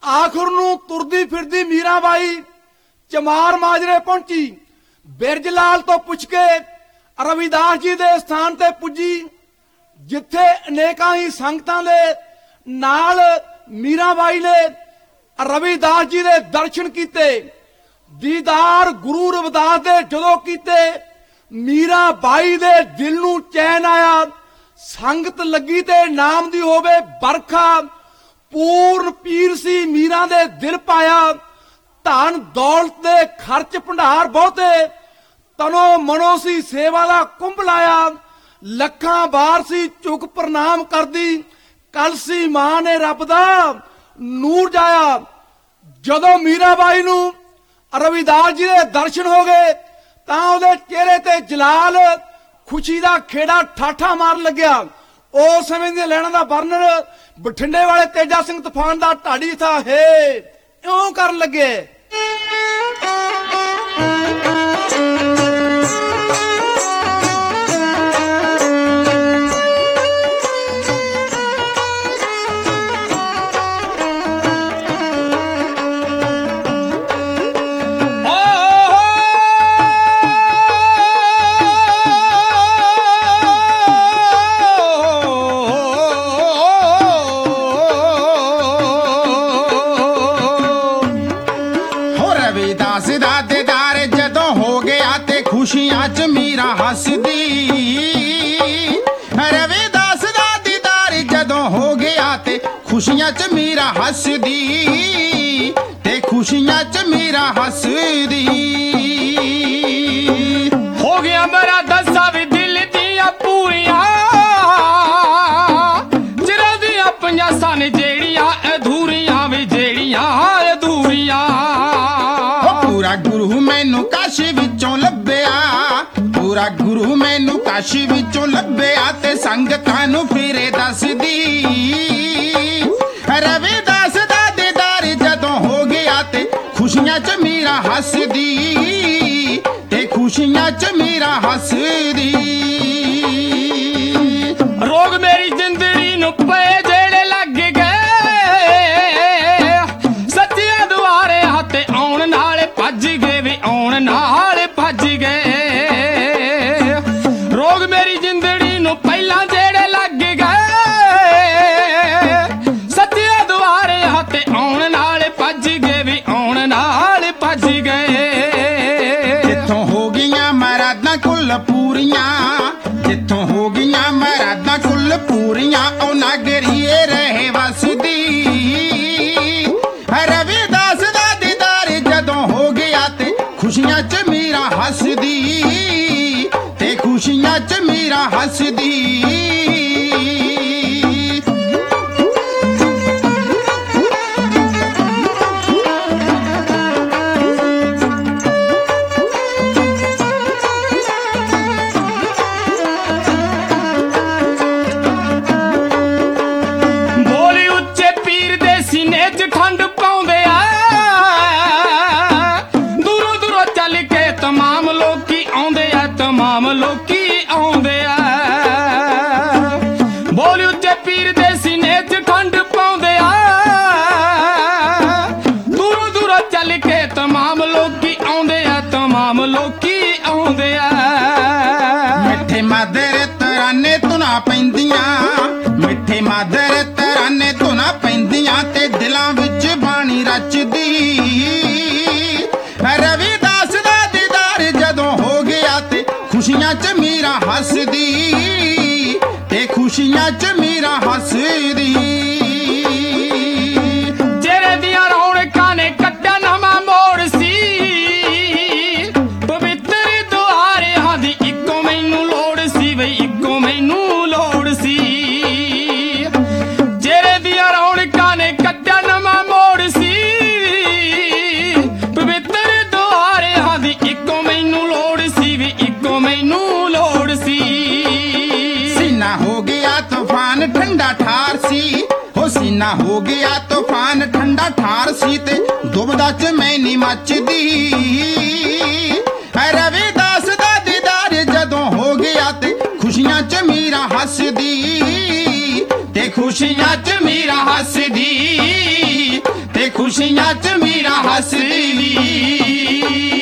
ਆਖਰ ਨੂੰ ਤੁਰਦੀ ਫਿਰਦੀ ਮੀਰਾਬਾਈ ਚਮਾਰ ਮਾਜਰੇ ਪਹੁੰਚੀ। ਬਿਰਜ ਲਾਲ ਤੋਂ ਪੁੱਛ ਕੇ ਰਵਿਦਾਸ ਜੀ ਦੇ ਸਥਾਨ ਤੇ ਪੁੱਜੀ, ਜਿੱਥੇ ਅਨੇਕਾਂ ਹੀ ਸੰਗਤਾਂ ਦੇ ਨਾਲ ਮੀਰਾਬਾਈ ਨੇ ਰਵਿਦਾਸ ਜੀ ਦੇ ਦਰਸ਼ਨ ਕੀਤੇ। ਦੀਦਾਰ ਗੁਰੂ ਰਵਿਦਾਸ ਦੇ ਜਦੋਂ ਕੀਤੇ, ਮੀਰਾਬਾਈ ਦੇ ਦਿਲ ਨੂੰ ਚੈਨ ਆਇਆ। ਸੰਗਤ ਲੱਗੀ ਤੇ ਨਾਮ ਦੀ ਹੋਵੇ ਬਰਖਾ, ਪੂਰਨ ਪੀਰ ਸੀ ਮੀਰਾ ਦੇ ਦਿਲ ਪਾਇਆ। ਧਨ ਦੌਲਤ ਦੇ ਖਰਚ ਭੰਡਾਰ ਬਹੁਤੇ, ਤਨੋ ਮਨੋ ਸੀ ਸੇਵਾ ਦਾ ਕੁੰਭ ਲਾਇਆ। ਲੱਖਾਂ ਵਾਰ ਸੀ ਝੁਕ ਪ੍ਰਣਾਮ ਕਰਦੀ, ਕਲ ਸੀ ਮਾਂ ਨੇ ਰੱਬ ਦਾ ਨੂਰ ਜਾਇਆ। ਜਦੋਂ ਮੀਰਾਬਾਈ ਨੂੰ ਰਵਿਦਾਸ ਜੀ ਦੇ ਦਰਸ਼ਨ ਹੋ ਗਏ ਤਾਂ ਉਹਦੇ ਚਿਹਰੇ ਤੇ ਜਲਾਲ ਖੁਸ਼ੀ ਦਾ ਖੇੜਾ ਠਾਠਾ ਮਾਰਨ ਲੱਗਿਆ। ਉਸ ਸਮੇਂ ਦੀਆਂ ਲੈਣਾ ਦਾ ਵਰਣਨ ਬਠਿੰਡੇ ਵਾਲੇ ਤੇਜਾ ਸਿੰਘ ਤੂਫਾਨ ਦਾ ਢਾਡੀ ਥਾ ਹੈ ਇਉਂ ਕਰਨ ਲੱਗੇ। ਖੁਸ਼ੀਆਂ ਚ ਮੀਰਾ ਹੱਸਦੀ, ਰਵਿਦਾਸ ਦਾ ਦੀਦਾਰ ਜਦੋਂ ਹੋ ਗਿਆ ਤੇ ਖੁਸ਼ੀਆਂ ਚ ਮੀਰਾ ਹੱਸਦੀ, ਤੇ ਖੁਸ਼ੀਆਂ ਚ ਮੀਰਾ ਹੱਸਦੀ। ਹੋ ਗਿਆ ਮੇਰਾ ਦੱਸਾ ਵੀ ਦਿਲ ਦੀਆਂ ਪੂਰੀਆਂ, ਚਿਰਾਂ ਦੀਆਂ ਪੰਜਾਂ ਸਨ ਜਿਹੜੀਆਂ ਅਧੂਰੀਆਂ ਵੀ ਜਿਹੜੀਆਂ ਅਧੂਰੀਆਂ। ਪੂਰਾ ਗੁਰੂ ਮੈਨੂੰ ਕਾਸ਼ੀ ਵਿੱਚੋਂ ਲੱਭਿਆ, ਪੂਰਾ ਗੁਰੂ ਮੈਨੂੰ ਕਾਸ਼ੀ ਵਿੱਚੋਂ ਲੱਭਿਆ, ਤੇ ਸੰਗਤਾਂ ਨੂੰ ਫਿਰੇ ਦੱਸਦੀ। ਰਵਿਦਾਸ ਦਾ ਦੀਦਾਰ ਜਦੋਂ ਹੋ ਗਿਆ ਤੇ ਖੁਸ਼ੀਆਂ ਚ ਮੀਰਾ ਹੱਸਦੀ, ਤੇ ਖੁਸ਼ੀਆਂ ਚ ਮੀਰਾ ਹੱਸਦੀ। ਰੋਗ ਮੇਰੀ ਜ਼ਿੰਦਗੀ ਨੂੰ ਪਏ ਜਿਹੜੇ ਲੱਗ ਗਏ, ਸੱਚੀਆਂ ਦੁਆਰੇ ਹੱਥੇ ਆਉਣ ਨਾਲ ਭੱਜ ਗਏ ਵੀ ਆਉਣ ਨਾਲ ਭੱਜ ਗਏ। ਰੋਗ ਮੇਰੀ ਜ਼ਿੰਦਗੀ ਨੂੰ ਪਹਿਲਾਂ ਜਿਹੜੇ ਲੱਗ ਗਏ, ਸੱਚੀਆਂ ਦੁਆਰੇ ਹੱਥੇ ਆਉਣ ਨਾਲ ਭੱਜ ਗਏ ਵੀ ਆਉਣ ਨਾਲ ਭੱਜ ਗਏ। ਜਿੱਥੋਂ ਹੋ ਗਈਆਂ ਮਰਾਦਾਂ ਕੁੱਲ ਪੂਰੀਆਂ, ਜਿੱਥੋਂ ਹੋ ਗਈਆਂ ਮਰਾਦਾਂ ਕੁੱਲ ਪੂਰੀਆਂ, ਉਹ ਨਾਗਰੀਏ ਰਹੇ ਵਸਦੀ। ਰਵਿਦਾਸ ਦਾ ਦੀਦਾਰ ਜਦੋਂ ਹੋ ਗਿਆ ਤੇ ਖੁਸ਼ੀਆਂ ਚ ਮੀਰਾ ਹੱਸਦੀ, ਤੇ ਖੁਸ਼ੀਆਂ ਚ ਮੀਰਾ ਹੱਸਦੀ। ਬੋਲੀ ਉੱਚੇ ਪੀਰ ਦੇ ਸੀਨੇ 'ਚ ਠੰਡ ਪਾਉਂਦੇ ਆ, ਦੂਰੋਂ ਦੂਰੋਂ ਚੱਲ ਕੇ ਤਮਾਮ ਲੋਕੀ ਆਉਂਦੇ ਆ, ਤਮਾਮ ਲੋਕੀ ਆਉਂਦੇ ਆ। ਬੋਲੀ ਉੱਚੇ ਪੀਰ ਦੇ ਸੀਨੇ 'ਚ ਠੰਡ ਪਾਉਂਦੇ ਆ, ਦੂਰੋਂ ਦੂਰੋਂ ਚੱਲ ਕੇ ਤਮਾਮ ਲੋਕੀ ਆਉਂਦੇ ਆ, ਤਮਾਮ ਲੋਕੀ ਆਉਂਦੇ ਆ। ਮਿੱਠੇ ਮਾਦਰ ਤਰਾਨੇ ਧੁਨਾ ਪੈਂਦੀਆਂ, ਮਿੱਠੇ ਮਾਦਰ ਤਰਾਨੇ ਧੁਨਾ ਪੈਂਦੀਆਂ, ਤੇ ਦਿਲਾਂ ਵਿੱਚ ਬਾਣੀ ਰਚਦੀ। ਰਵਿਦਾਸ ਦਾ ਦੀਦਾਰ ਜਦੋਂ ਹੋ ਗਿਆ ਤੇ ਖੁਸ਼ੀਆਂ ਚ ਮੀਰਾ ਹੱਸਦੀ, ਤੇ ਖੁਸ਼ੀਆਂ ਚ ਮੀਰਾ ਹੱਸਦੀ। ਜਿਹੜੇ ਦੀਆਂ ਰੌਣਕਾਂ ਨੇ ਕੱਢਿਆ ਨਵਾਂ ਮੋੜ ਸੀ, ਪਵਿੱਤਰ ਦੁਆਰਿਆਂ ਦੀ ਇੱਕੋ ਮੈਨੂੰ ਲੋੜ ਸੀ ਬਈ ਇੱਕੋ ਮੈਨੂੰ ਲੋੜ ਸੀ। ਜਿਹੜੇ ਦੀਆਂ ਰੌਣਕਾਂ ਨੇ ਕੱਢਿਆ ਨਵਾਂ ਮੋੜ ਸੀ, ਪਵਿੱਤਰ ਦੁਆਰਿਆਂ ਦੀ ਇੱਕੋ ਮੈਨੂੰ ਲੋੜ ਸੀ ਵੀ ਇੱਕੋ ਮੈਨੂੰ ਲੋੜ ਸੀ। ਸੀਨਾ ਹੋ ਗਿਆ ਤੂਫਾਨ ਠੰਡਾ ਠਾਰ ਸੀ, ਹੋ ਸੀਨਾ ਹੋ ਗਿਆ ਤੂਫਾਨ ਠੰਡਾ ਠਾਰ ਸੀ, ਤੇ ਦੁਬਦਾ ਚ ਮੈਨੀ ਮੱਚਦੀ। ਰਵਿਦਾਸ ਦਾ ਦੀਦਾਰ ਜਦੋਂ ਹੋ ਗਿਆ ਤੇ ਖੁਸ਼ੀਆਂ ਚ ਮੀਰਾ ਹੱਸਦੀ, ਤੇ ਖੁਸ਼ੀਆਂ ਚ ਮੀਰਾ ਹੱਸਦੀ, ਤੇ ਖੁਸ਼ੀਆਂ ਚ ਮੀਰਾ ਹੱਸਦੀ ਵੀ